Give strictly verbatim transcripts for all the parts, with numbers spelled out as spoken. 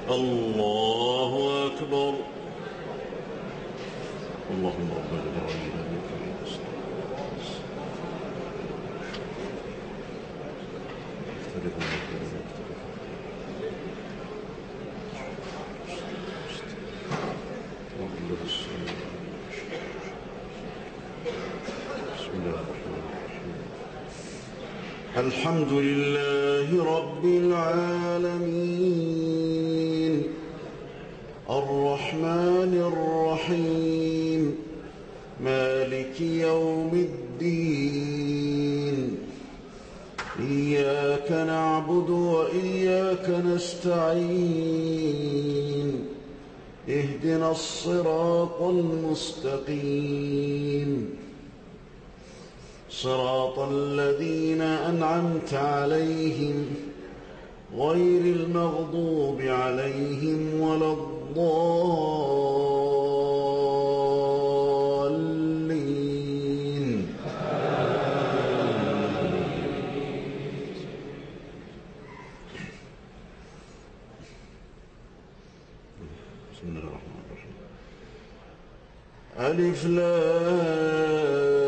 الله أكبر. اللهم رب العالمين الحمد لله رب العالمين الرحمن الرحيم مالك يوم الدين إياك نعبد وإياك نستعين اهدنا الصراط المستقيم صراط الذين أنعمت عليهم غير المغضوب عليهم ولا الضالين. بسم الله الرحمن الرحيم. ألف لام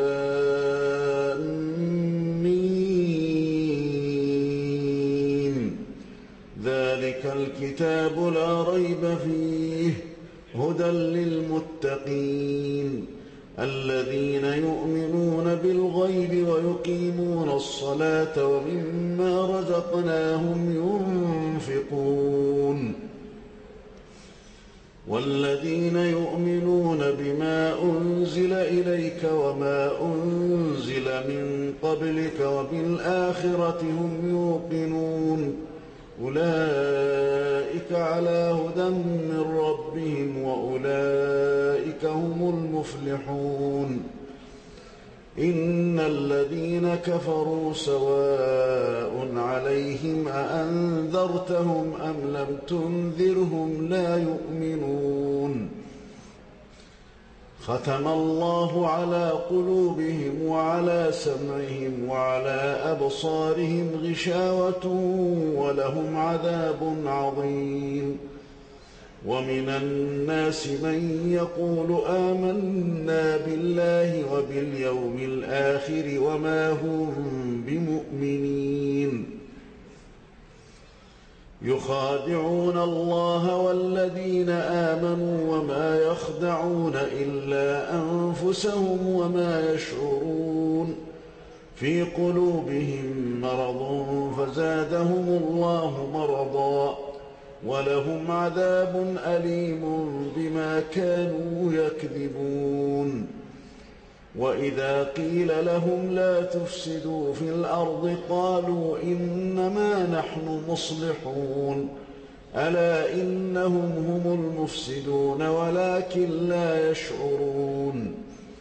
الكتاب لا ريب فيه هدى للمتقين الذين يؤمنون بالغيب ويقيمون الصلاة ومما رزقناهم ينفقون والذين يؤمنون بما أنزل إليك وما أنزل من قبلك وبالآخرة هم يوقنون أولئك على هدى من ربهم وأولئك هم المفلحون. إن الذين كفروا سواء عليهم أأنذرتهم أم لم تنذرهم لا يؤمنون. ختم الله على قلوبهم وعلى سمعهم وعلى أبصارهم غشاوة ولهم عذاب عظيم. ومن الناس من يقول آمنا بالله وباليوم الآخر وما هم بمؤمنين يخادعون الله والذين آمنوا وما يخدعون إلا أنفسهم وما يشعرون. في قلوبهم مرض فزادهم الله مرضا ولهم عذاب أليم بما كانوا يكذبون. وإذا قيل لهم لا تفسدوا في الأرض قالوا إنما نحن مصلحون ألا إنهم هم المفسدون ولكن لا يشعرون.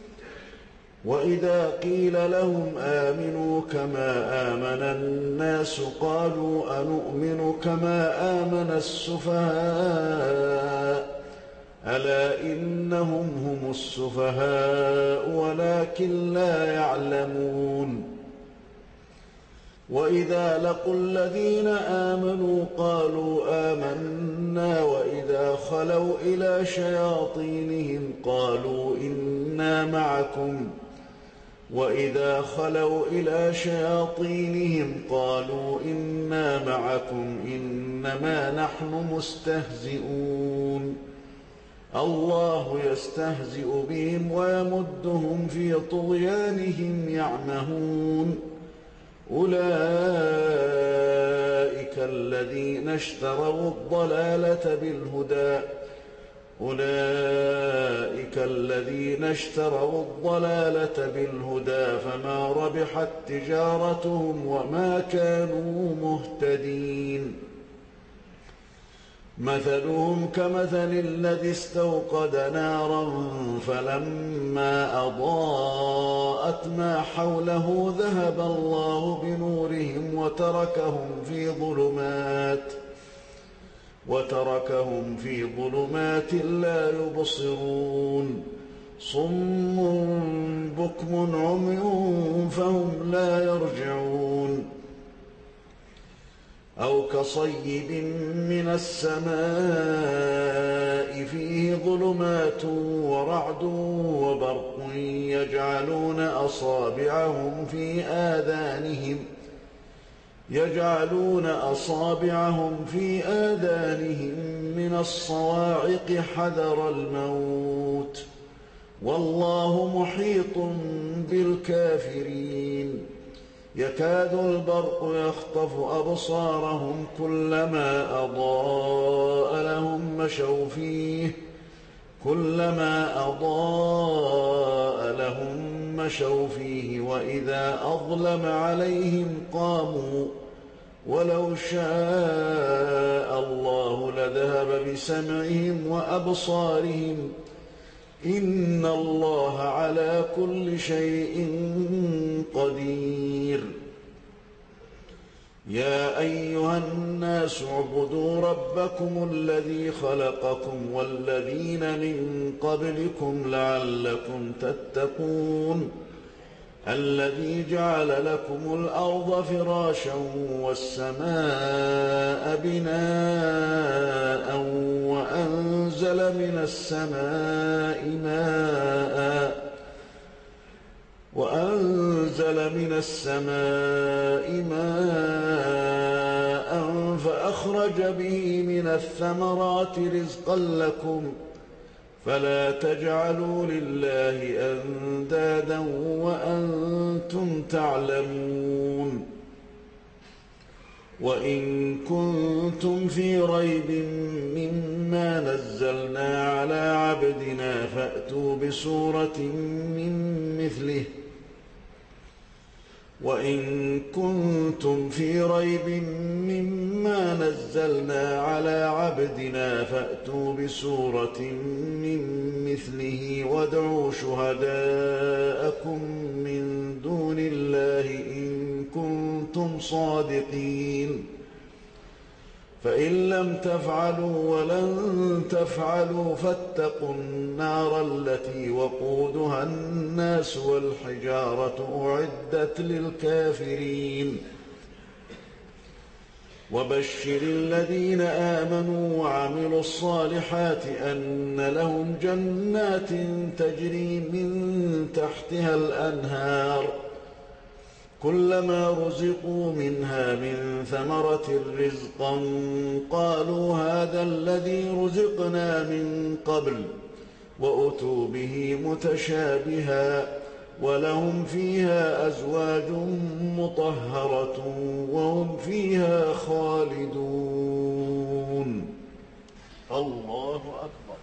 وإذا قيل لهم آمنوا كما آمن الناس قالوا أنؤمن كما آمن السفهاء ألا إنهم هم السفهاء ولكن لا يعلمون. وإذا لقوا الذين آمنوا قالوا آمنا وإذا خلوا إلى شياطينهم قالوا إنا معكم وإذا خلوا إلى شياطينهم قالوا إنا معكم إنما نحن مستهزئون. الله يستهزئ بهم ويمدهم في طغيانهم يعمهون. أولئك الذين اشتروا الضلالة بالهدى أولئك الذين اشتروا الضلالة بالهدى فما ربحت تجارتهم وما كانوا مهتدين. مثلهم كمثل الذي استوقد نارا فلما أضاءت ما حوله ذهب الله بنورهم وتركهم في ظلمات وتركهم في ظلمات لا يبصرون. صم بكم عمي فهم لا يرجعون. أو كصيب من السماء فيه ظلمات ورعد وبرق يجعلون أصابعهم في آذانهم يجعلون أصابعهم في آذانهم من الصواعق حذر الموت والله محيط بالكافرين يكاد البرق يخطف أبصارهم كلما أضاء لهم مشوا فيه كلما أضاء لهم مشوا فيه وإذا أظلم عليهم قاموا ولو شاء الله لذهب بسمعهم وأبصارهم إن الله على كل شيء قدير يا أيها الناس اعبدوا ربكم الذي خلقكم والذين من قبلكم لعلكم تتقون الذي جعل لكم الأرض فراشا والسماء بناء وأنزل من السماء ماء وأنزل من السماء ماء فأخرج به من الثمرات رزقا لكم فلا تجعلوا لله أندادا وأنتم تعلمون وإن كنتم في ريب مما نزلنا على عبدنا فأتوا بسورة من مثله وإن كنتم في ريب مما نزلنا على عبدنا فأتوا بسورة من مثله وادعوا شهداءكم من دون الله إن كنتم صادقين فإن لم تفعلوا ولن تفعلوا فاتقوا النار التي وقودها الناس والحجارة أعدت للكافرين وبشر الذين آمنوا وعملوا الصالحات أن لهم جنات تجري من تحتها الأنهار كلما رزقوا منها من ثمرة رزقا قالوا هذا الذي رزقنا من قبل وأتوا به متشابها ولهم فيها أزواج مطهرة وهم فيها خالدون الله أكبر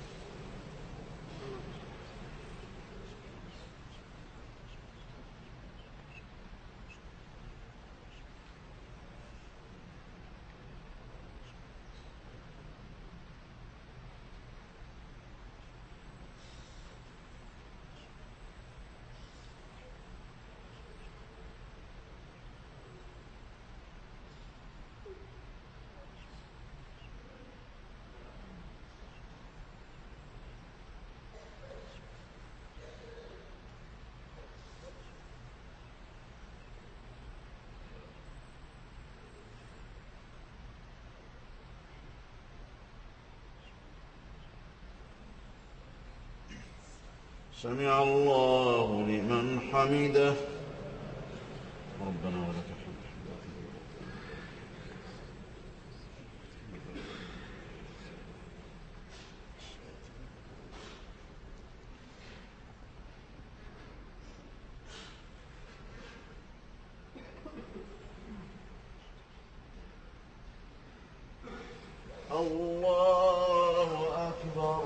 سمع الله لمن حمده ربنا ولك الحمد الله أكبر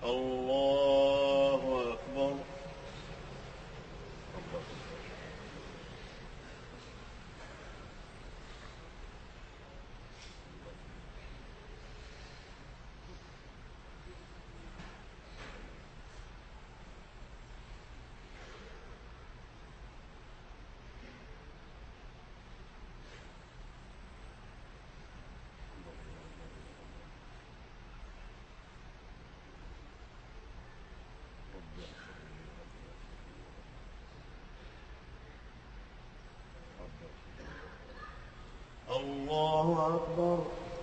الله أكبر. الله أكبر.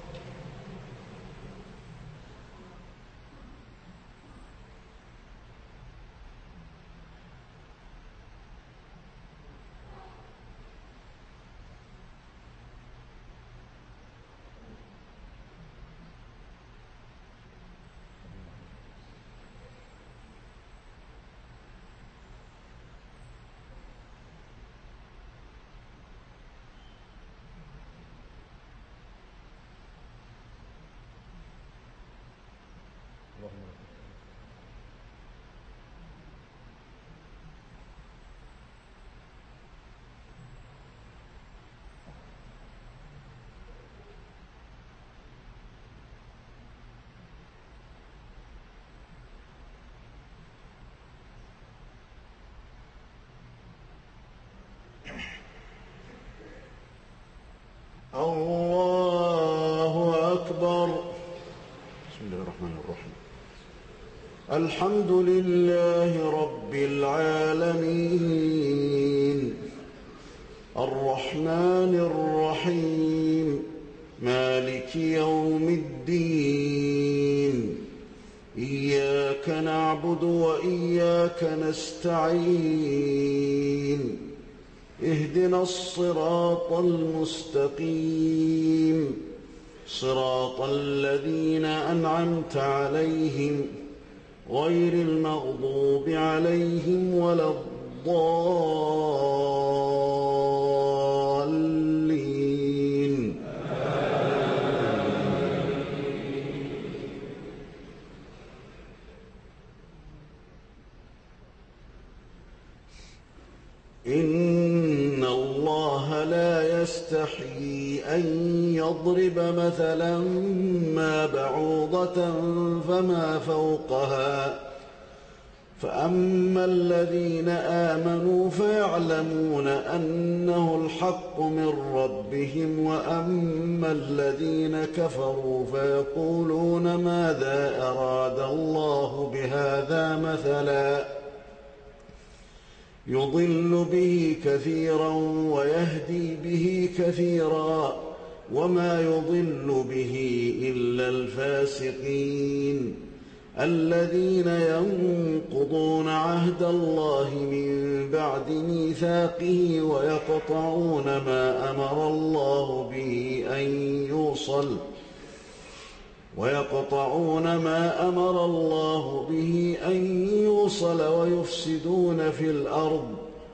الله أكبر. بسم الله الرحمن الرحيم. الحمد لله رب العالمين الرحمن الرحيم مالك يوم الدين إياك نعبد وإياك نستعين اهدنا الصراط المستقيم صراط الذين أنعمت عليهم غير المغضوب عليهم ولا الضالين. إن الله لا يستحيي أن يضرب مثلا ما بعوضة فما فوقها فأما الذين آمنوا فيعلمون أنه الحق من ربهم وأما الذين كفروا فيقولون ماذا أراد الله بهذا مثلا يضل به كثيرا ويهدي به كثيرا وما يضل به إلا الفاسقين الذين ينقضون عهد الله من بعد ميثاقه ويقطعون ما أمر الله به أن يوصل ويقطعون ما أمر الله به أن يوصل ويفسدون في الأرض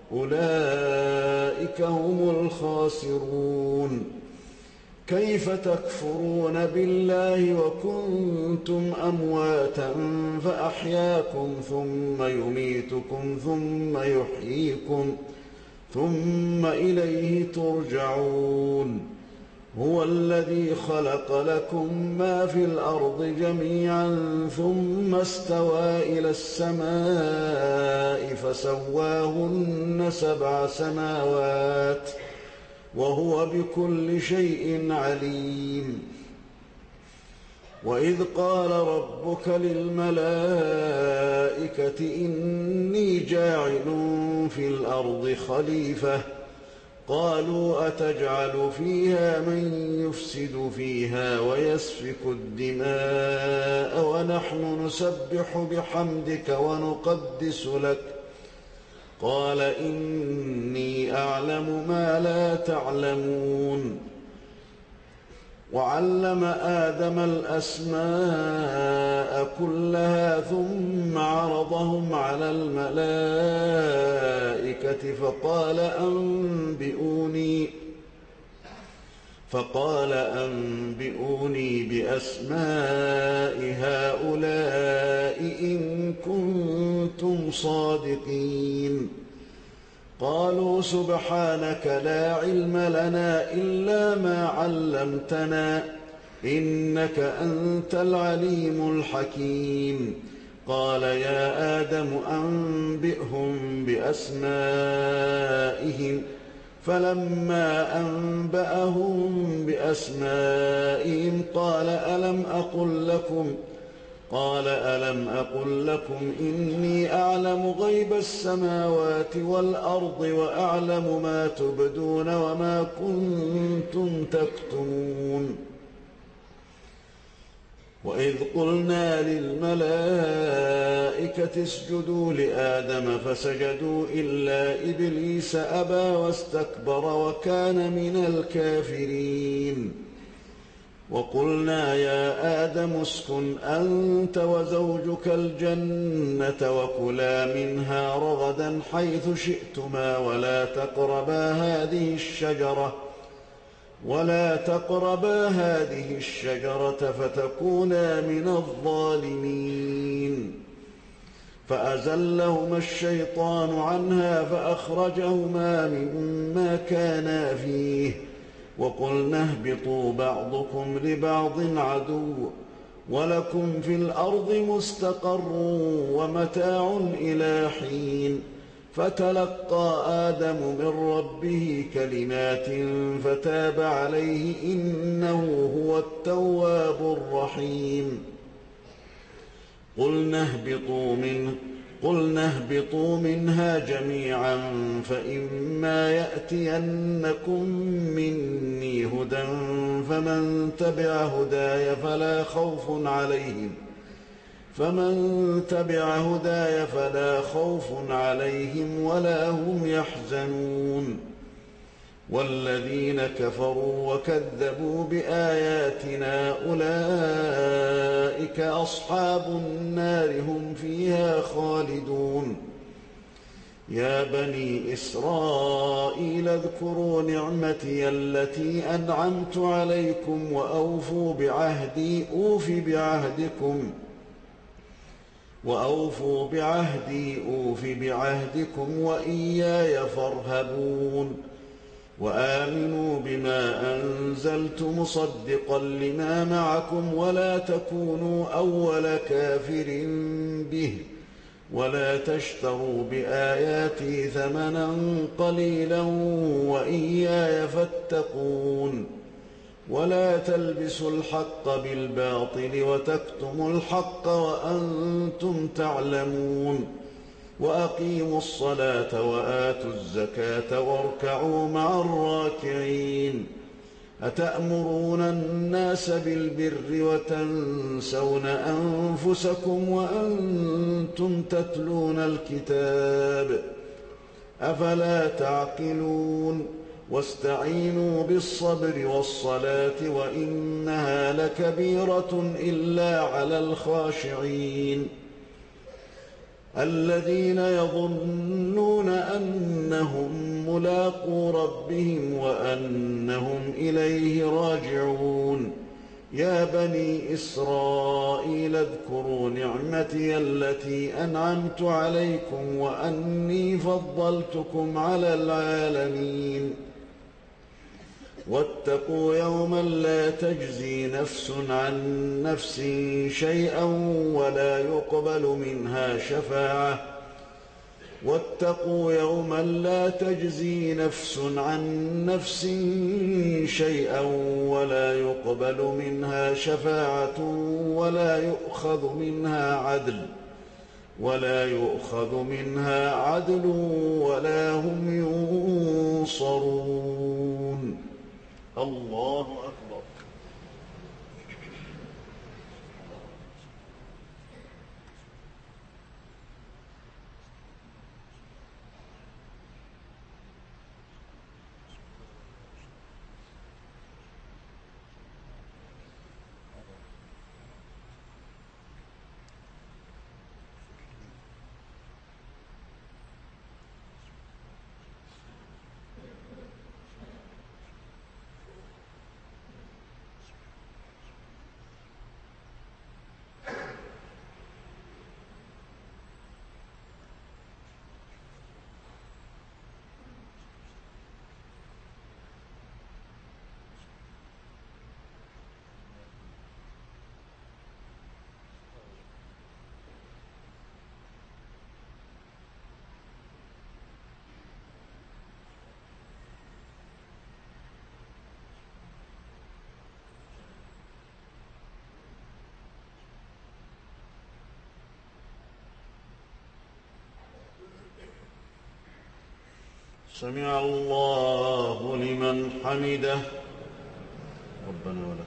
أولئك هم الخاسرون. كيف تكفرون بالله وكنتم أمواتا فأحياكم ثم يميتكم ثم يحييكم ثم إليه ترجعون. هو الذي خلق لكم ما في الأرض جميعا ثم استوى إلى السماء فسواهن سبع سماوات وهو بكل شيء عليم. وإذ قال ربك للملائكة إني جاعل في الأرض خليفة قالوا أتجعل فيها من يفسد فيها ويسفك الدماء ونحن نسبح بحمدك ونقدس لك قال إني أعلم ما لا تعلمون. وعلم آدم الأسماء كلها ثم عرضهم على الملائكة فقال أنبئوني فقال أنبئوني بأسماء هؤلاء إن كنتم صادقين. قالوا سبحانك لا علم لنا إلا ما علمتنا إنك أنت العليم الحكيم. قال يا آدم أنبئهم بأسمائهم. فلما أنبأهم بأسمائهم قال ألم أقل لكم قال ألم أقل لكم إني أعلم غيب السماوات والأرض وأعلم ما تبدون وما كنتم تكتمون. وإذ قلنا للملائكة اسجدوا لآدم فسجدوا إلا إبليس أبى واستكبر وكان من الكافرين. وقلنا يا آدم اسكن أنت وزوجك الجنة وكلا منها رغدا حيث شئتما ولا تقربا هذه الشجرة ولا تقربا هذه الشجرة فتكونا من الظالمين. فأزلهما الشيطان عنها فأخرجهما مما كانا فيه وقلنا اهبطوا بعضكم لبعض عدو ولكم في الأرض مستقر ومتاع إلى حين. فتلقى آدم من ربه كلمات فتاب عليه إنه هو التواب الرحيم. قلنا اهبطوا منه قلنا اهبطوا منها جميعا فإما يأتينكم مني هدى فمن تبع هداي فلا خوف عليهم فمن تبع هداي فلا خوف عليهم ولا هم يحزنون. والذين كفروا وكذبوا بآياتنا أولئك أصحاب النار هم فيها خالدون. يا بني إسرائيل اذكروا نعمتي التي أنعمت عليكم وأوفوا بعهدي أوف بعهدكم وأوفوا بعهدي أوف بعهدكم وإياي فارهبون. وآمنوا بما أنزلت مصدقا لما معكم ولا تكونوا أول كافر به ولا تشتروا بآياتي ثمنا قليلا وإياي فاتقون. ولا تلبسوا الحق بالباطل وتكتموا الحق وأنتم تعلمون. وأقيموا الصلاة وآتوا الزكاة واركعوا مع الراكعين. أتأمرون الناس بالبر وتنسون أنفسكم وأنتم تتلون الكتاب أفلا تعقلون. واستعينوا بالصبر والصلاة وإنها لكبيرة إلا على الخاشعين الذين يظنون أنهم ملاقو ربهم وأنهم إليه راجعون. يا بني إسرائيل اذكروا نعمتي التي أنعمت عليكم وأني فضلتكم على العالمين. واتقوا يوما لا تجزي نفس عن نفس شيئا ولا يقبل منها شفاعة واتقوا يوما لا تجزي نفس عن نفس شيئا ولا يقبل منها شفاعة ولا يؤخذ منها عدل ولا يؤخذ منها عدل ولا هم ينصرون. الله أكبر. سمع الله لمن حمده. ربنا ولك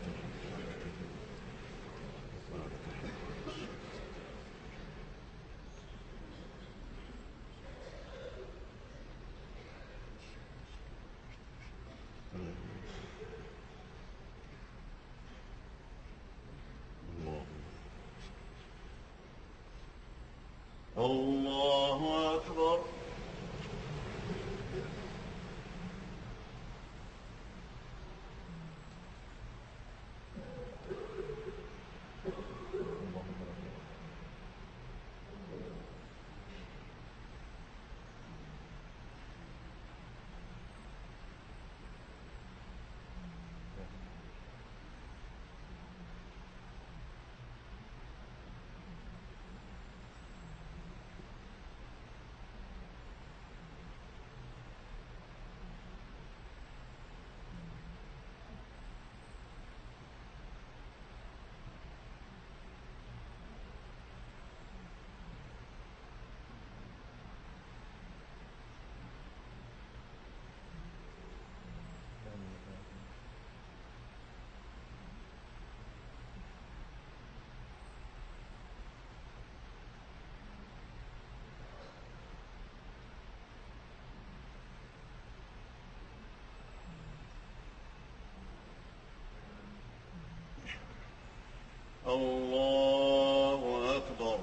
الله أكبر. الله أكبر.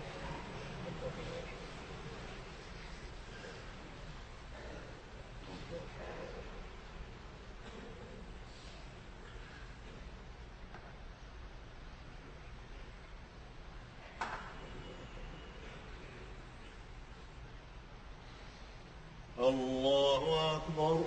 الله أكبر.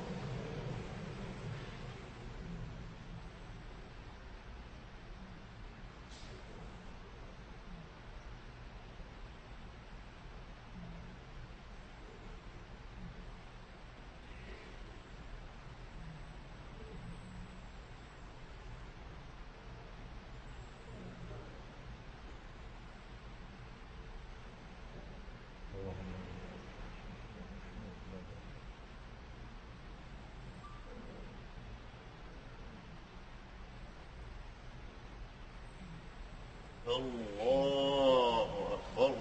الله أكبر.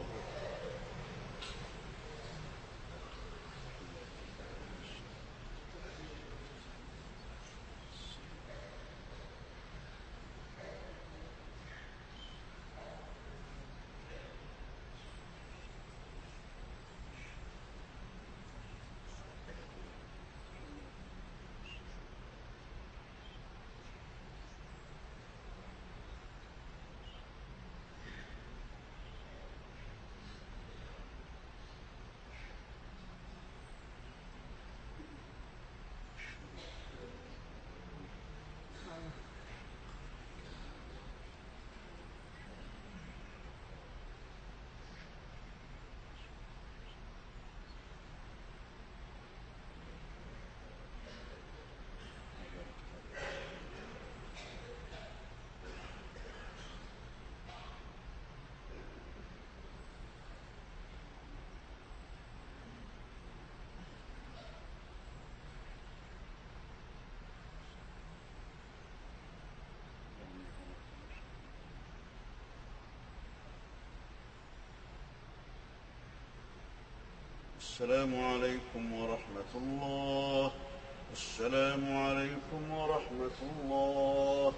السلام عليكم ورحمة الله. السلام عليكم ورحمة الله.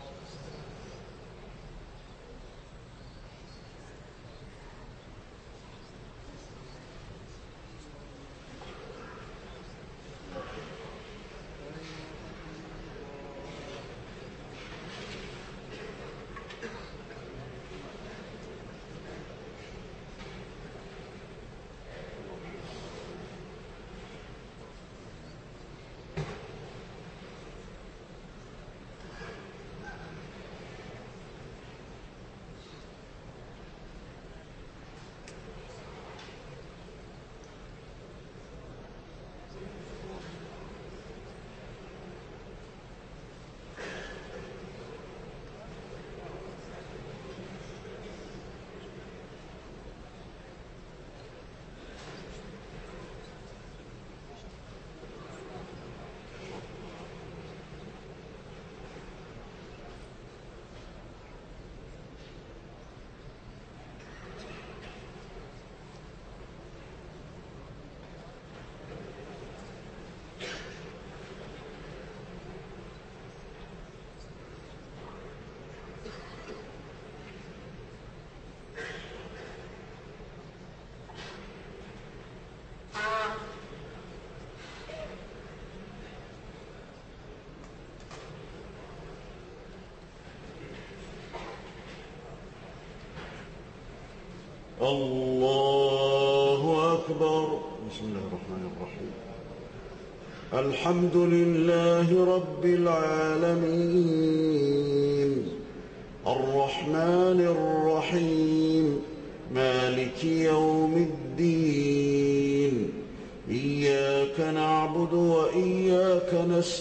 الله أكبر. بسم الله الرحمن الرحيم. الحمد لله رب العالمين الرحمن الرحيم مالك يوم الدين إياك نعبد وإياك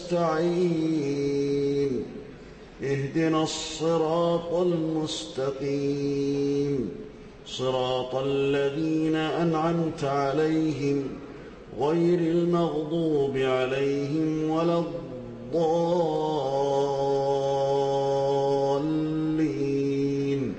نستعين اهدنا الصراط المستقيم صراط الذين أنعمت عليهم غير المغضوب عليهم ولا الضالين.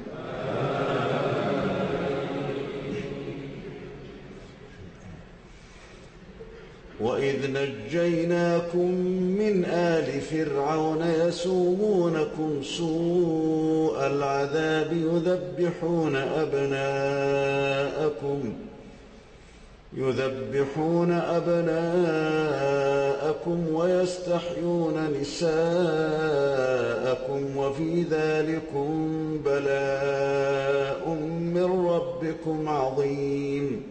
وإذ نجيناكم من آل فرعون يسومونكم سوء العذاب يذبحون أبناءكم يذبحون أبناءكم ويستحيون نساءكم وفي ذلكم بلاء من ربكم عظيم.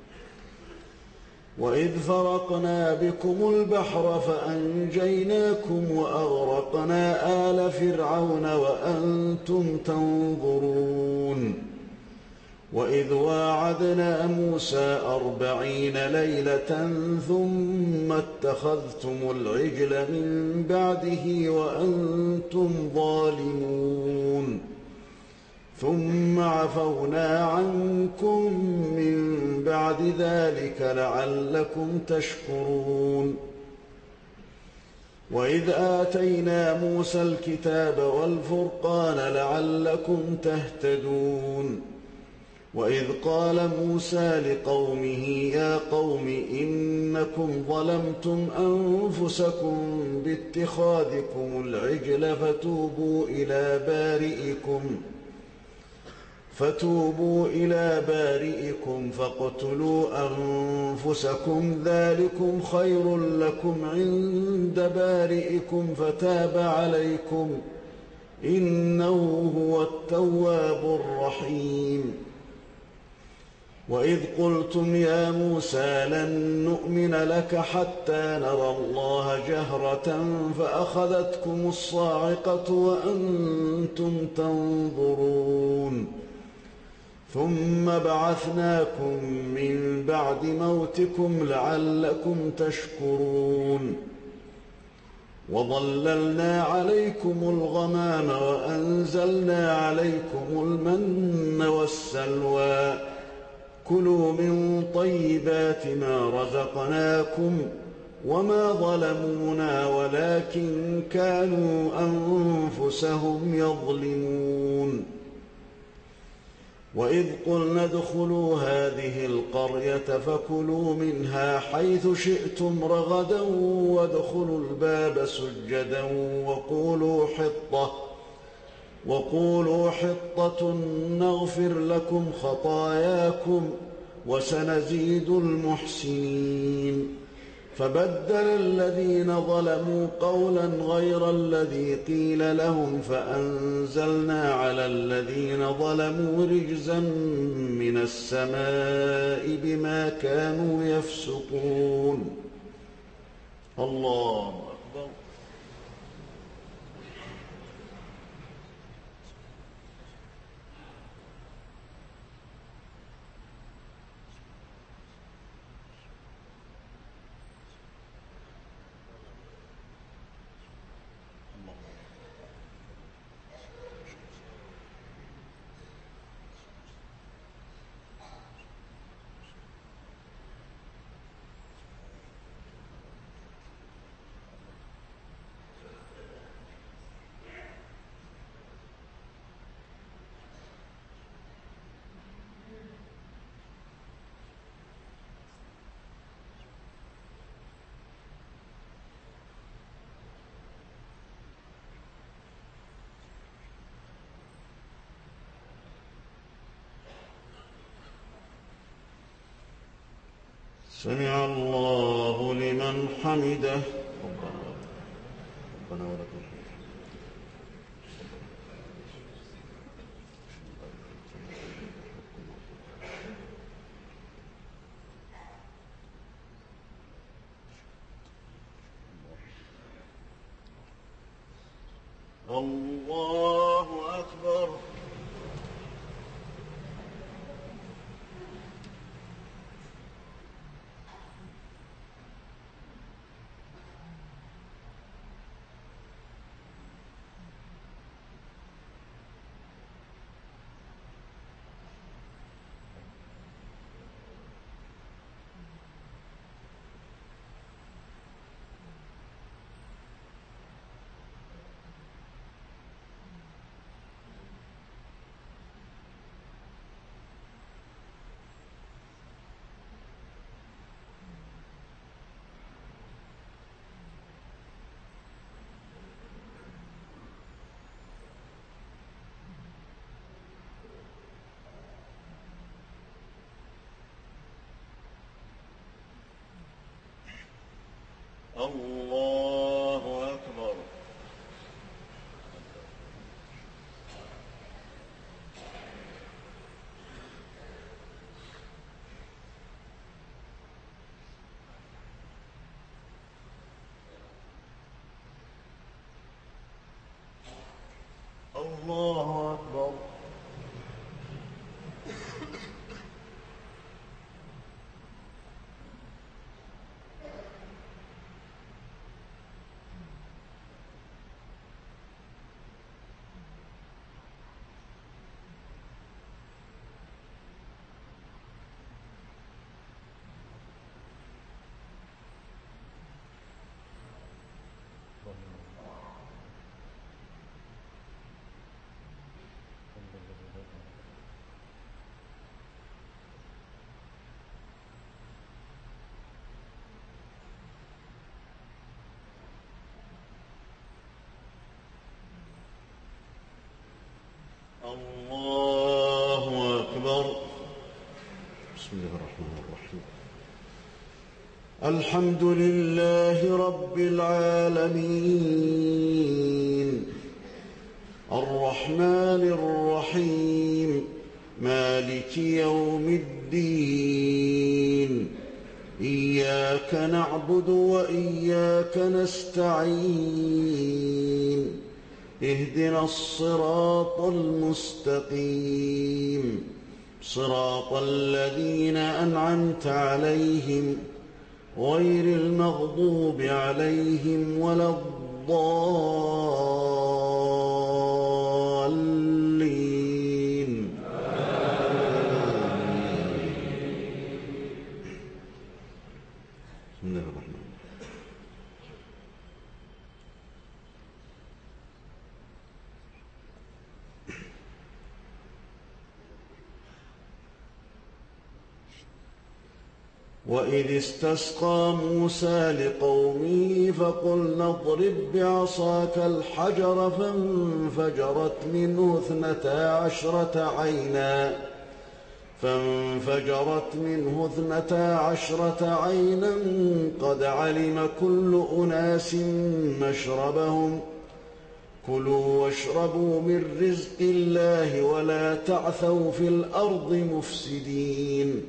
وإذ فرقنا بكم البحر فأنجيناكم وأغرقنا آل فرعون وأنتم تنظرون. وإذ واعدنا موسى أربعين ليلة ثم اتخذتم العجل من بعده وأنتم ظالمون ثم عفونا عنكم من بعد ذلك لعلكم تشكرون. وإذ آتينا موسى الكتاب والفرقان لعلكم تهتدون. وإذ قال موسى لقومه يا قوم إنكم ظلمتم أنفسكم باتخاذكم العجل فتوبوا إلى بارئكم فتوبوا إلى بارئكم فاقتلوا أنفسكم ذلكم خير لكم عند بارئكم فتاب عليكم إنه هو التواب الرحيم. وإذ قلتم يا موسى لن نؤمن لك حتى نرى الله جهرة فأخذتكم الصاعقة وأنتم تنظرون ثم بعثناكم من بعد موتكم لعلكم تشكرون. وظللنا عليكم الغمام وأنزلنا عليكم المن والسلوى كلوا من طيبات ما رزقناكم وما ظلمونا ولكن كانوا أنفسهم يظلمون. وإذ قلنا ادخلوا هذه القرية فكلوا منها حيث شئتم رغدا وادخلوا الباب سجدا وقولوا حطة وقولوا حطة نغفر لكم خطاياكم وسنزيد المحسنين. فبدل الذين ظلموا قولا غير الذي قيل لهم فأنزلنا على الذين ظلموا رجزا من السماء بما كانوا يفسقون. الله أكبر. سمع الله لمن حمده. ربنا ولك الحمد. الله أكبر. الله أكبر. الله أكبر. الله أكبر. بسم الله الرحمن الرحيم. الحمد لله رب العالمين الرحمن الرحيم مالك يوم الدين إياك نعبد وإياك نستعين اهدنا الصراط المستقيم صراط الذين أنعمت عليهم غير المغضوب عليهم ولا الضالين. بسم الله الرحمن الرحيم. وإذ استسقى موسى لقومه فقلنا اضرب بعصاك الحجر فانفجرت منه اثنتا عشرة عينا فانفجرت منه اثنتا عشرة عينا قد علم كل أناس مشربهم كلوا واشربوا من رزق الله ولا تعثوا في الأرض مفسدين.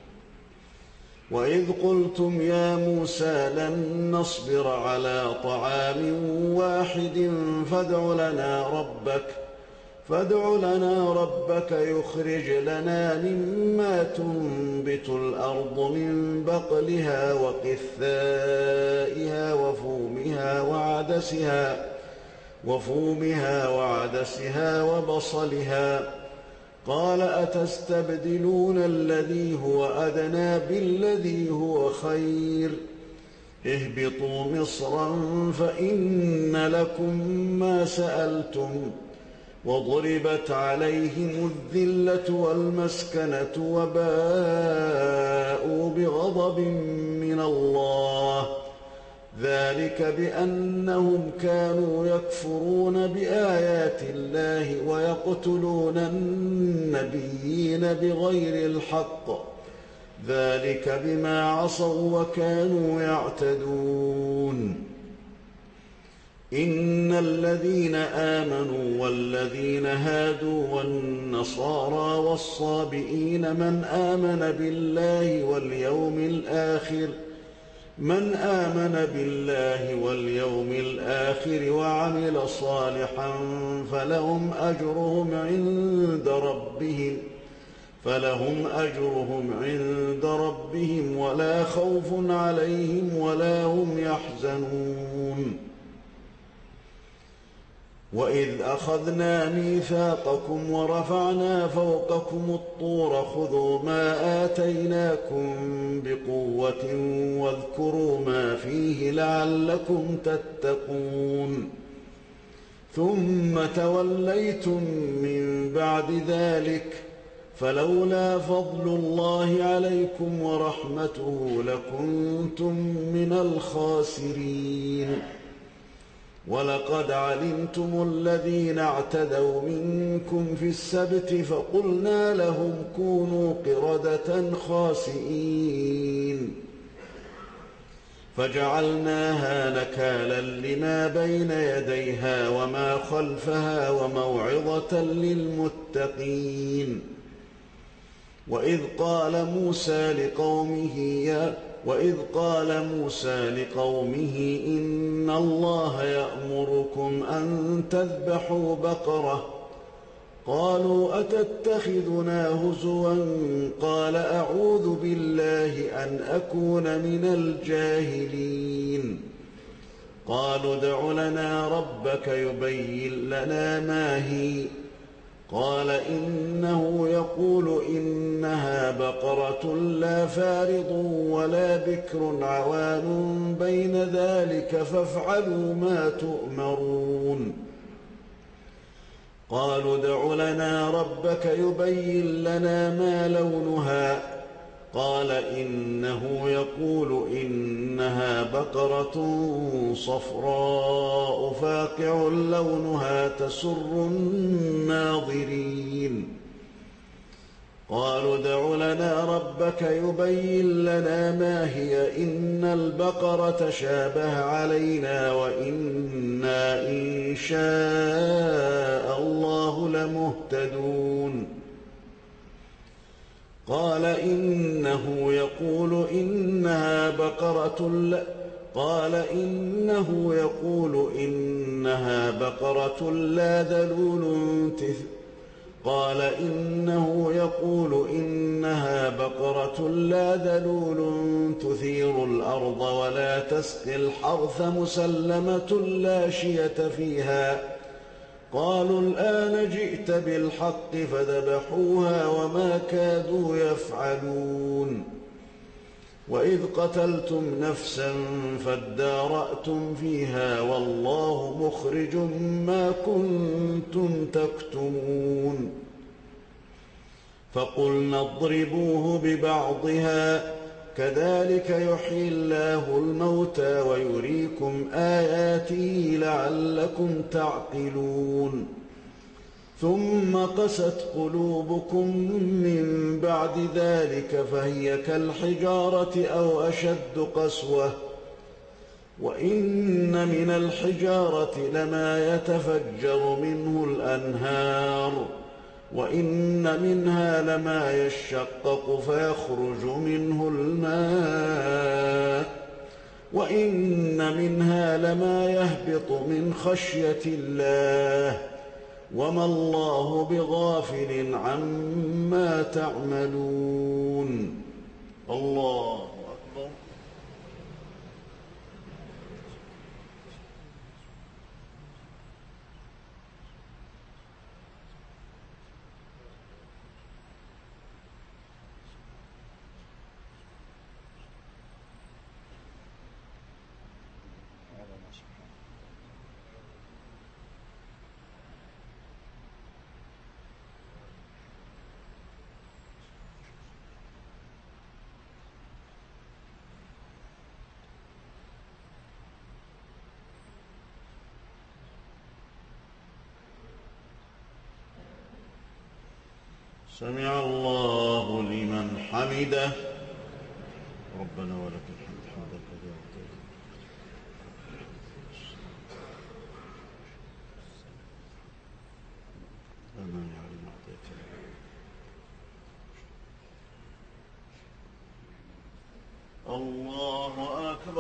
وإذ قلتم يا موسى لن نصبر على طعام واحد فادع لنا ربك فادع لنا ربك يخرج لنا مما تنبت الأرض من بقلها وقثائها وفومها وعدسها وفومها وعدسها وبصلها قال أتستبدلون الذي هو أدنى بالذي هو خير اهبطوا مصرا فإن لكم ما سألتم وضربت عليهم الذلة والمسكنة وباءوا بغضب من الله ذلك بأنهم كانوا يكفرون بآيات الله ويقتلون النبيين بغير الحق ذلك بما عصوا وكانوا يعتدون. إن الذين آمنوا والذين هادوا والنصارى والصابئين من آمن بالله واليوم الآخر من آمن بالله واليوم الآخر وعمل صالحا فلهم أجرهم عند ربهم فلهم أجرهم عند ربهم ولا خوف عليهم ولا هم يحزنون. وإذ أخذنا ميثاقكم ورفعنا فوقكم الطور خذوا ما آتيناكم بقوة واذكروا ما فيه لعلكم تتقون. ثم توليتم من بعد ذلك فلولا فضل الله عليكم ورحمته لكنتم من الخاسرين. ولقد علمتم الذين اعتدوا منكم في السبت فقلنا لهم كونوا قردة خاسئين فجعلناها نكالا لما بين يديها وما خلفها وموعظة للمتقين. وإذ قال موسى لقومه يا وإذ قال موسى لقومه إن الله يأمركم أن تذبحوا بقرة قالوا أتتخذنا هزوا قال أعوذ بالله أن أكون من الجاهلين. قالوا ادع لنا ربك يبين لنا ما هي قال إنه يقول إنها بقرة لا فارض ولا بكر عوان بين ذلك فافعلوا ما تؤمرون. قالوا ادع لنا ربك يبين لنا ما لونها قال إنه يقول إنها بقرة صفراء فاقع لونها تسر الناظرين. قالوا ادع لنا ربك يبين لنا ما هي إن البقرة شابه علينا وإنا إن شاء الله لمهتدون. قال إنه يقول إنها بقرة لا قال إنه يقول إنها بقرة لا ذلول تث قال إنه يقول إنها بقرة لا ذلول تثير الأرض ولا تسقي الحرث مسلمة لا شية فيها. قالوا الآن جئت بالحق فذبحوها وما كادوا يفعلون. وإذ قتلتم نفسا فادارأتم فيها والله مخرج ما كنتم تكتمون. فقلنا اضربوه ببعضها كذلك يحيي الله الموتى ويريكم آياته لعلكم تعقلون. ثم قست قلوبكم من بعد ذلك فهي كالحجارة أو أشد قسوة وإن من الحجارة لما يتفجر منه الأنهار وإن منها لما يشقق فيخرج منه الماء وإن منها لما يهبط من خشية الله وما الله بغافل عما تعملون. الله أكبر. سمع الله لمن حمده ربنا ولك الحمد حمدا كثيرا طيبا. آمين يا رب المحتاج. الله أكبر.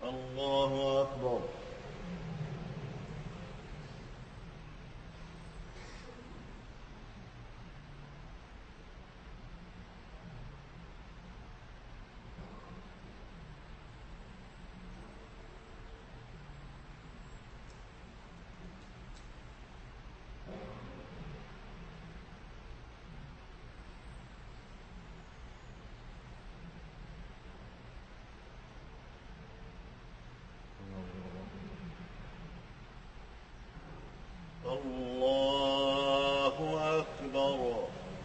الله أكبر. الله أكبر.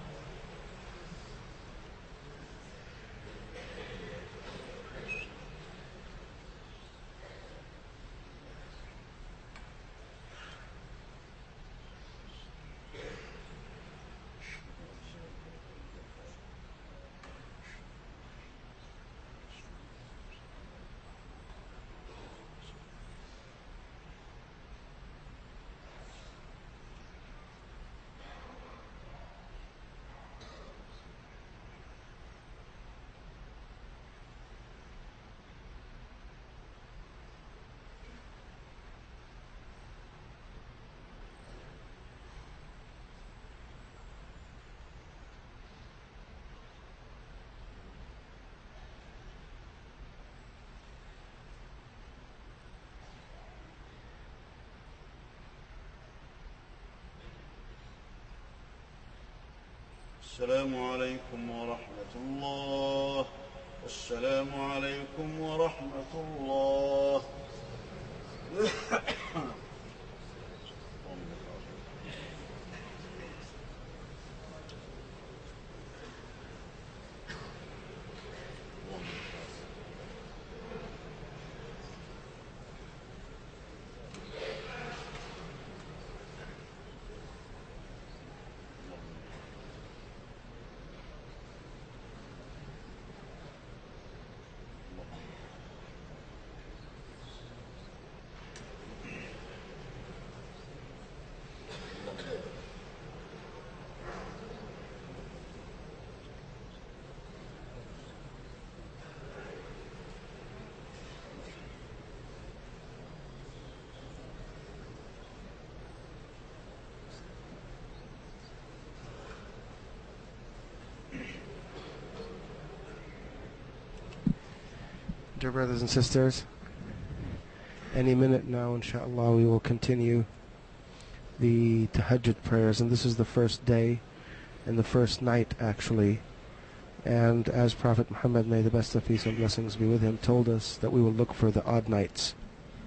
السلام عليكم ورحمة الله. السلام عليكم ورحمة الله. Dear brothers and sisters, any minute now, inshallah, we will continue the tahajjud prayers, and this is the first day and the first night, actually. And as Prophet Muhammad, may the best of peace and blessings be with him, told us that we will look for the odd nights.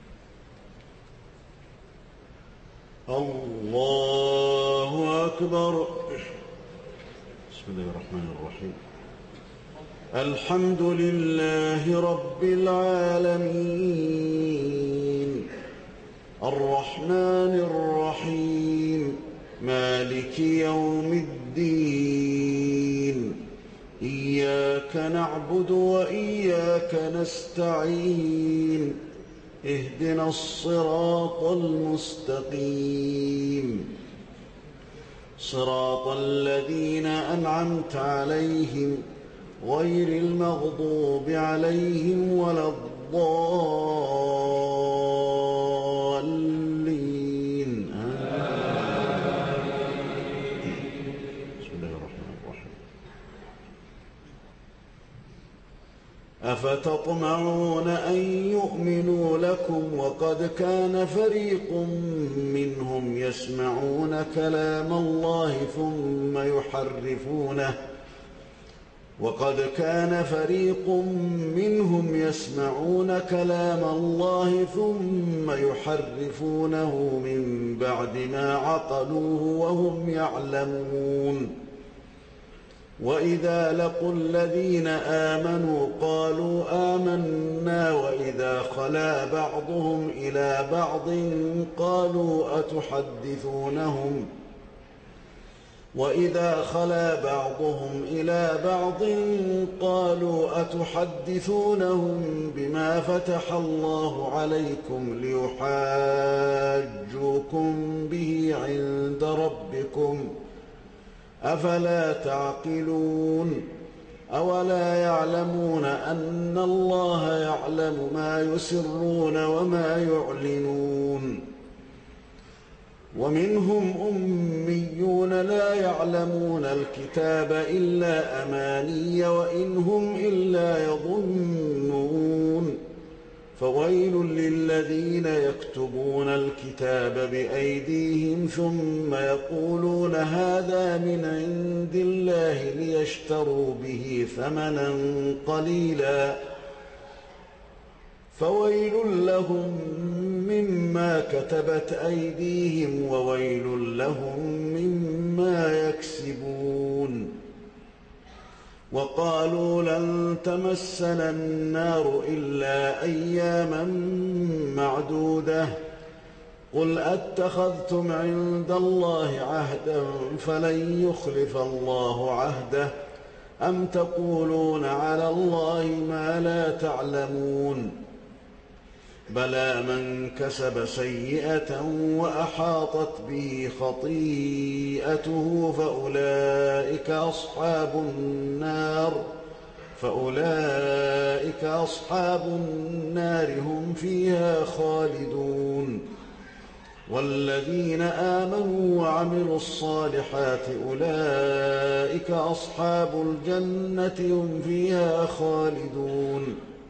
Allahu Akbar. Bismillahirrahmanirrahim. الحمد لله رب العالمين الرحمن الرحيم مالك يوم الدين إياك نعبد وإياك نستعين اهدنا الصراط المستقيم صراط الذين أنعمت عليهم غير المغضوب عليهم ولا الضالين. بسم الله الرحمن الرحيم. أفتطمعون أن يؤمنوا لكم وقد كان فريق منهم يسمعون كلام الله ثم يحرفونه وقد كان فريق منهم يسمعون كلام الله ثم يحرفونه من بعد ما عقلوه وهم يعلمون وإذا لقوا الذين آمنوا قالوا آمنا وإذا خلا بعضهم إلى بعض قالوا أتحدثونهم وإذا خلا بعضهم إلى بعض قالوا أتحدثونهم بما فتح الله عليكم ليحاجوكم به عند ربكم أفلا تعقلون أولا يعلمون أن الله يعلم ما يسرون وما يعلنون ومنهم أميون لا يعلمون الكتاب إلا أماني وإن هم إلا يظنون فويل للذين يكتبون الكتاب بأيديهم ثم يقولون هذا من عند الله ليشتروا به ثمنا قليلا فويل لهم مما كتبت أيديهم وويل لهم مما يكسبون وقالوا لن تمسنا النار إلا أياما معدودة قل أتخذتم عند الله عهدا فلن يخلف الله عهده أم تقولون على الله ما لا تعلمون بلى من كسب سيئة وأحاطت به خطيئته فأولئك أصحاب النار فأولئك أصحاب النار هم فيها خالدون والذين آمنوا وعملوا الصالحات أولئك أصحاب الجنة هم فيها خالدون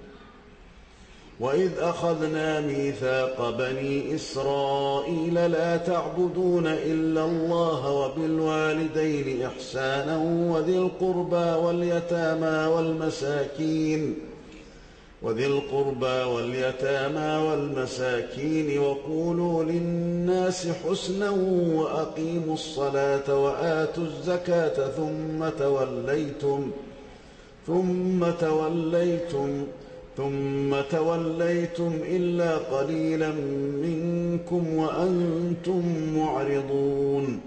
وإذ أخذنا ميثاق بني إسرائيل لا تعبدون إلا الله وبالوالدين إحسانا وذي القربى واليتامى والمساكين وذي القربى واليتامى والمساكين وقولوا للناس حسنا وأقيموا الصلاة وآتوا الزكاة ثم توليتم ثم توليتم ثم توليتم إلا قليلا منكم وأنتم معرضون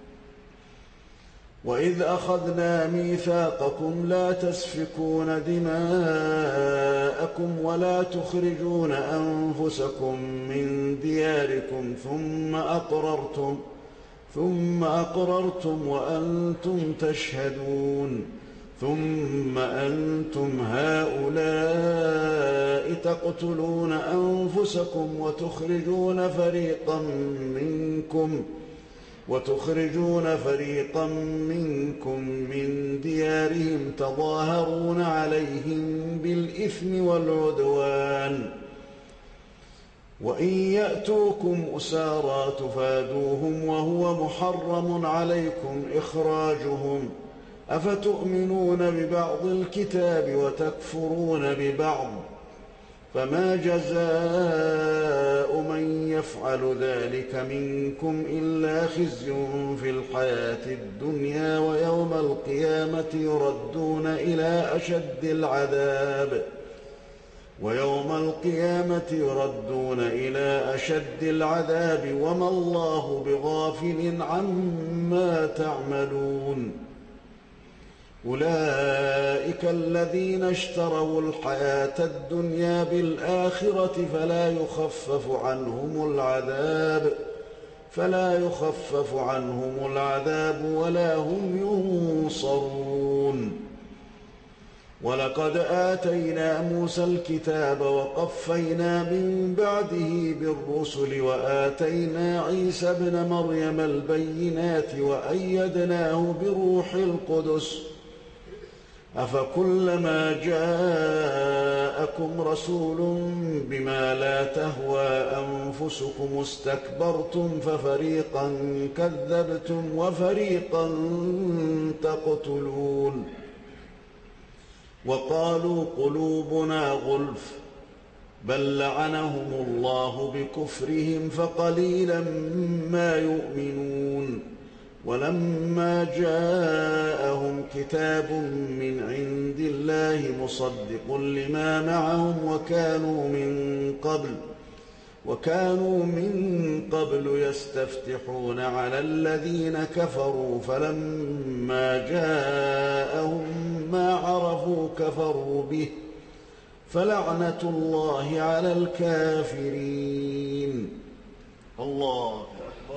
وإذ أخذنا ميثاقكم لا تسفكون دماءكم ولا تخرجون أنفسكم من دياركم ثم أقررتم ثم أقررتم وأنتم تشهدون ثم أنتم هؤلاء تقتلون أنفسكم وتخرجون فريقا منكم وتخرجون فريقا منكم من ديارهم تظاهرون عليهم بالإثم والعدوان وإن يأتوكم أسارى تفادوهم وهو محرم عليكم إخراجهم أفتؤمنون ببعض الكتاب وتكفرون ببعض فما جزاء من يفعل ذلك منكم إلا خزي في الحياة الدنيا ويوم القيامة يردون إلى أشد العذاب ويوم القيامة يردون إلى أشد العذاب وما الله بغافل عما تعملون أولئك الذين اشتروا الحياة الدنيا بالآخرة فلا يخفف عنهم العذاب فلا يخفف عنهم العذاب ولا هم ينصرون ولقد آتينا موسى الكتاب وقفينا من بعده بالرسل وآتينا عيسى ابن مريم البينات وأيدناه بروح القدس أفكلما جاءكم رسول بما لا تهوى أنفسكم استكبرتم ففريقا كذبتم وفريقا تقتلون وقالوا قلوبنا غلف بل لعنهم الله بكفرهم فقليلا ما يؤمنون ولما جاءهم كتاب من عند الله مصدق لما معهم وكانوا من قبل وكانوا من قبل يستفتحون على الذين كفروا فلما جاءهم ما عرفوا كفروا به فلعنة الله على الكافرين. الله أكبر.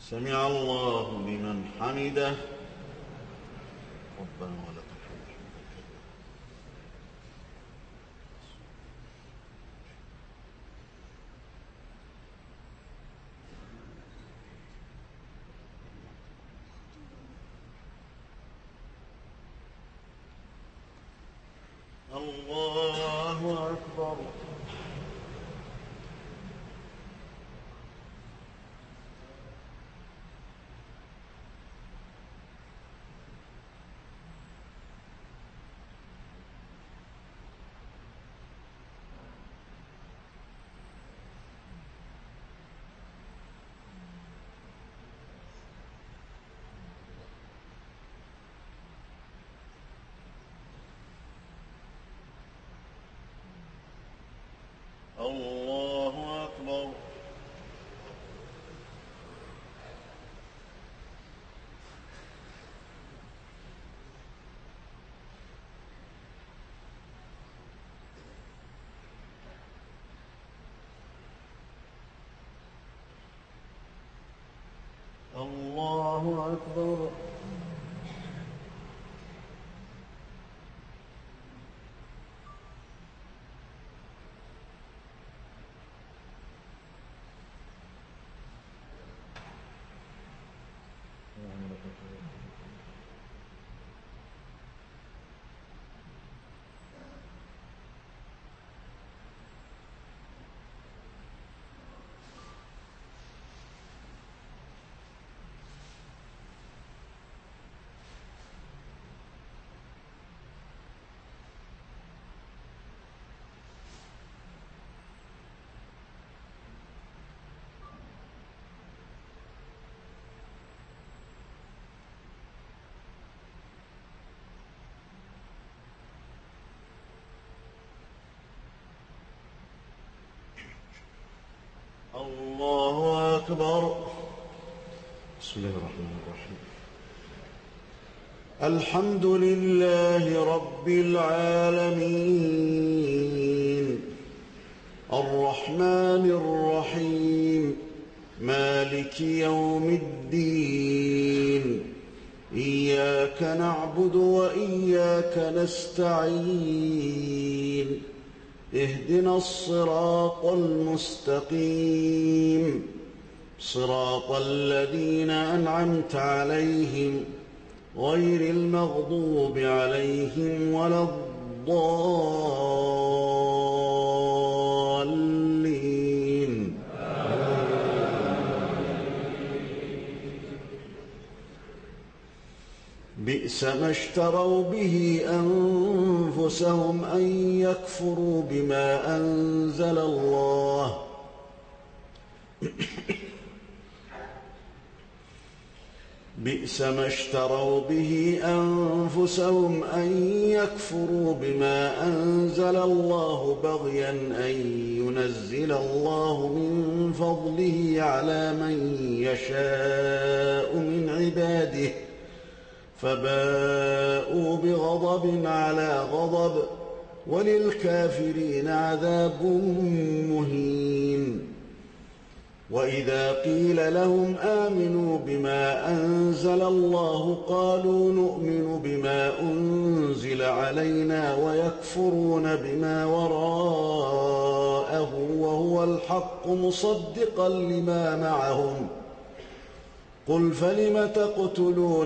سمع الله لمن حمده ربنا ولك الله أكبر. الله أكبر. الله أكبر. الله أكبر. بسم الله الرحمن الرحيم. الحمد لله رب العالمين الرحمن الرحيم مالك يوم الدين إياك نعبد وإياك نستعين اهدنا الصراط المستقيم صراط الذين أنعمت عليهم غير المغضوب عليهم ولا الضالين. بئس ما اشتروا به أنفسهم أن يكفروا بما أنزل الله بئس ما اشتروا به أنفسهم أن يكفروا بما أنزل الله بغيا أن ينزل الله من فضله على من يشاء من عباده فباءوا بغضب على غضب وللكافرين عذاب مهين. وإذا قيل لهم آمنوا بما أنزل الله قالوا نؤمن بما أنزل علينا ويكفرون بما وراءه وهو الحق مصدقا لما معهم قل فلم تقتلون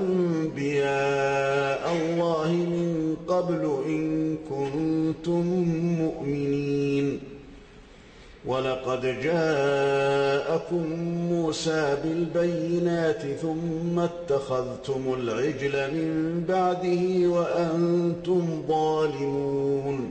أنبياء الله من قبل إن كنتم مؤمنين ولقد جاءكم موسى بالبينات ثم اتخذتم العجل من بعده وأنتم ظالمون.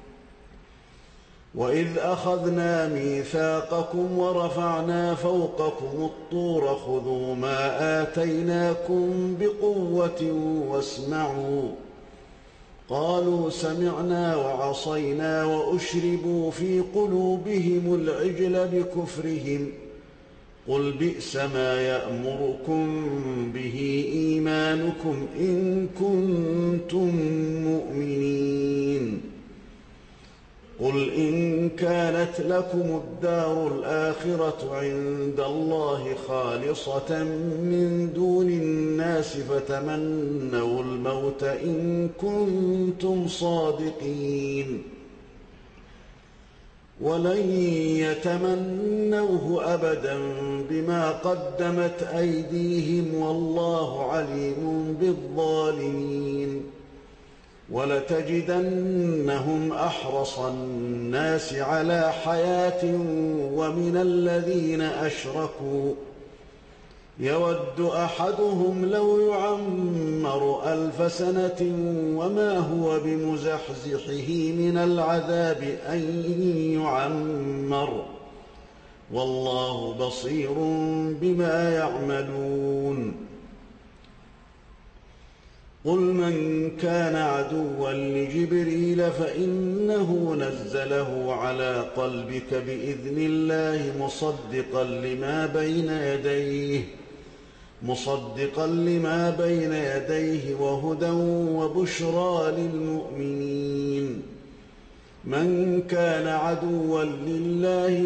وإذ أخذنا ميثاقكم ورفعنا فوقكم الطور خذوا ما آتيناكم بقوة واسمعوا قالوا سمعنا وعصينا وأشربوا في قلوبهم العجل بكفرهم قل بئس ما يأمركم به إيمانكم إن كنتم مؤمنين قل إن كانت لكم الدار الآخرة عند الله خالصة من دون الناس فتمنوا الموت إن كنتم صادقين ولن يتمنوه أبدا بما قدمت أيديهم والله عليم بالظالمين ولتجدنهم أحرص الناس على حياة ومن الذين أشركوا يود أحدهم لو يعمر ألف سنة وما هو بمزحزحه من العذاب أن يعمر والله بصير بما يعملون قل من كان عدوا لجبريل فإنه نزله على قلبك بإذن الله مصدقا لما بين يديه مصدقا لما بين يديه وهدى وبشرى للمؤمنين من كان عدوا لله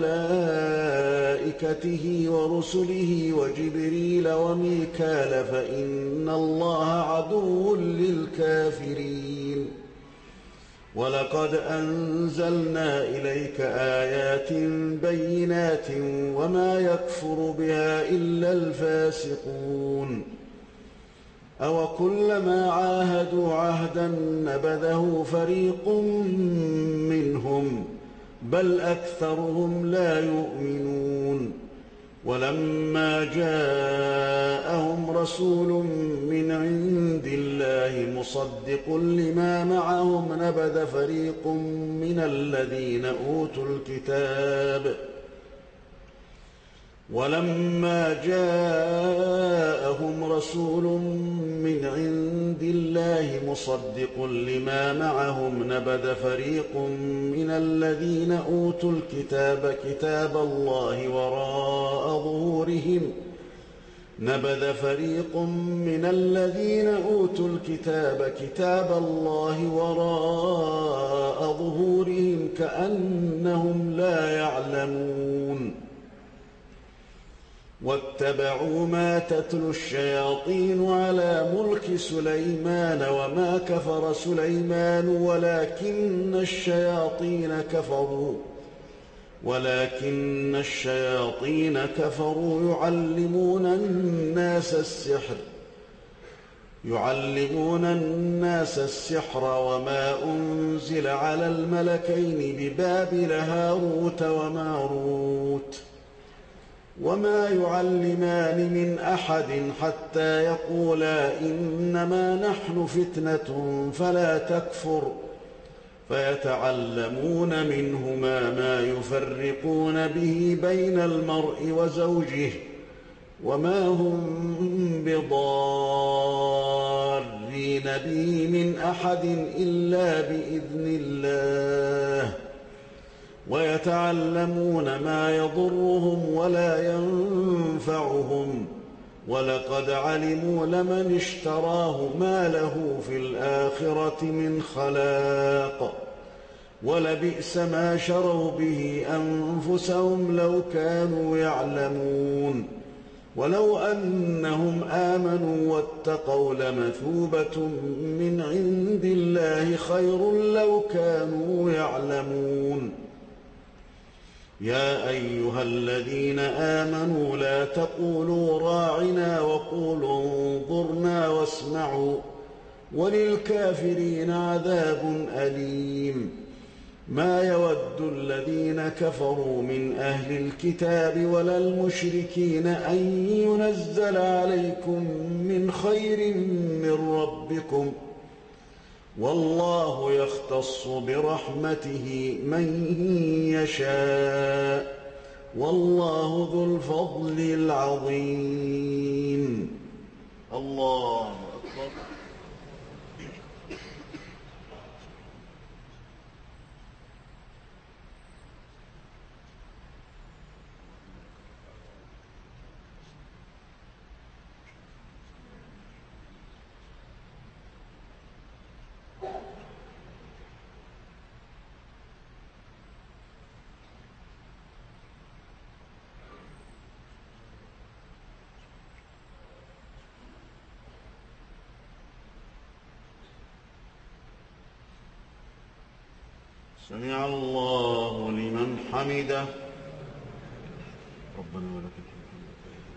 وملائكته ورسله وجبريل وميكال فإن الله عدو للكافرين ولقد أنزلنا إليك آيات بينات وما يكفر بها إلا الفاسقون أو كلما عاهدوا عهدا نبذه فريق منهم بل أكثرهم لا يؤمنون ولما جاءهم رسول من عند الله مصدق لما معهم نبذ فريق من الذين أوتوا الكتاب ولما جاءهم رسول من عند الله مصدق لما معهم نبذ فريق من الذين أوتوا الكتاب كتاب الله وراء ظهورهم نبذ فريق من الذين أوتوا الكتاب كتاب الله وراء ظهورهم كأنهم لا يعلمون واتبعوا ما تتلو الشياطين على ملك سليمان وما كفر سليمان ولكن الشياطين كفروا ولكن الشياطين كفروا يعلمون الناس السحر يعلمون الناس السحر وما أنزل على الملكين ببابل هاروت وماروت وما يعلمان من أحد حتى يقولا إنما نحن فتنة فلا تكفر فيتعلمون منهما ما يفرقون به بين المرء وزوجه وما هم بضارين به من أحد إلا بإذن الله ويتعلمون ما يضرهم ولا ينفعهم ولقد علموا لمن اشتراه ما له في الآخرة من خلاق ولبئس ما شروا به أنفسهم لو كانوا يعلمون ولو أنهم آمنوا واتقوا لمثوبة من عند الله خير لو كانوا يعلمون يا أيها الذين آمنوا لا تقولوا راعنا وقولوا انظرنا واسمعوا وللكافرين عذاب أليم ما يود الذين كفروا من أهل الكتاب ولا المشركين أن ينزل عليكم من خير من ربكم والله يختص برحمته من يشاء والله ذو الفضل العظيم. الله أكبر. سمع الله لمن حمده. ربنا ولك الحمد.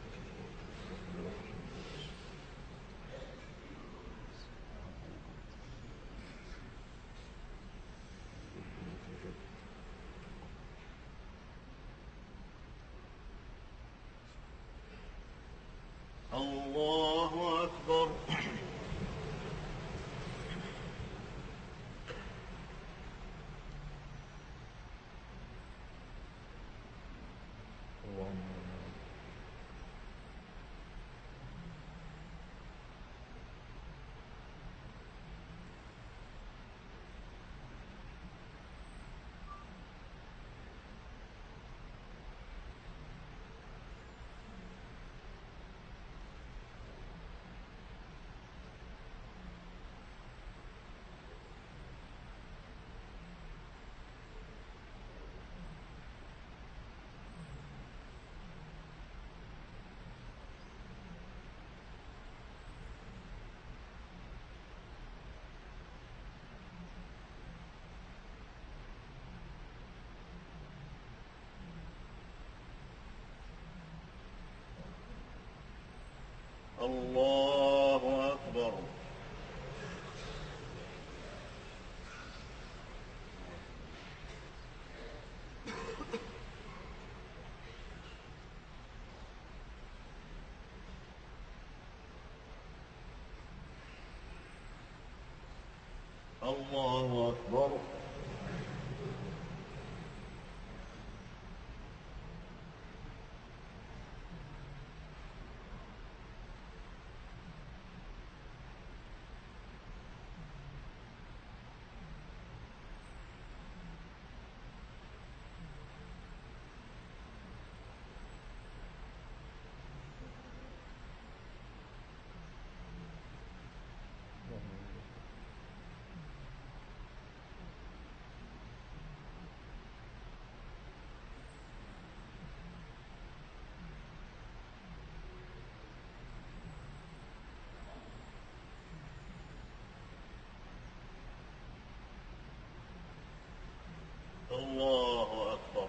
الله أكبر. الله أكبر. الله أكبر. الله أكبر.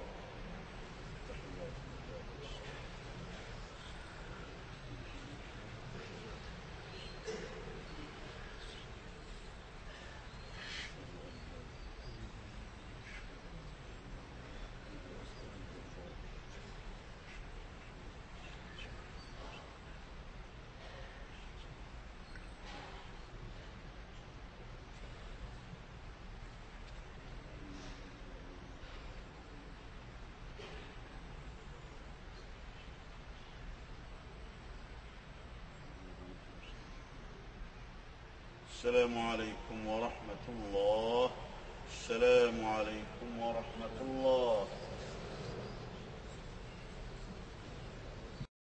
السلام عليكم ورحمة الله. السلام عليكم ورحمة الله.